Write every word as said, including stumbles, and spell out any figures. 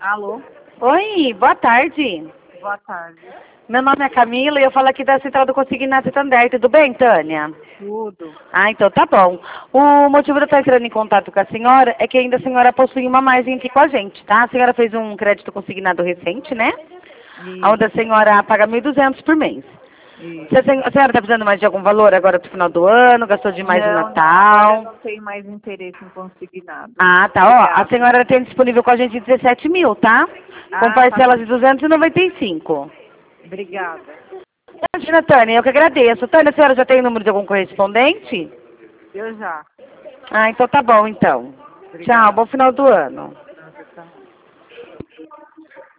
Alô? Oi, boa tarde. Boa tarde. Meu nome é Camila e eu falo aqui da Central do Consignado Santander. Tudo bem, Tânia? Tudo. Ah, então tá bom. O motivo de eu estar entrando em contato com a senhora é que ainda a senhora possui uma margem aqui com a gente, tá? A senhora fez um crédito consignado recente, né? Isso. Onde a senhora paga mil e duzentos por mês. Isso. Se a sen- a senhora está precisando mais de algum valor agora pro final do ano? Gastou demais não, no não, agora eu Natal? não tenho mais interesse em consignado. Ah, tá. Ó, a Obrigada. senhora tem disponível com a gente dezessete mil, tá? Com Ah, tá parcelas bom. de duzentos e noventa e cinco. Obrigada. Imagina, Tânia, eu que agradeço. Tânia, a senhora já tem o número de algum correspondente? Eu já. Ah, então tá bom, então. Tchau, Obrigada. bom final do ano.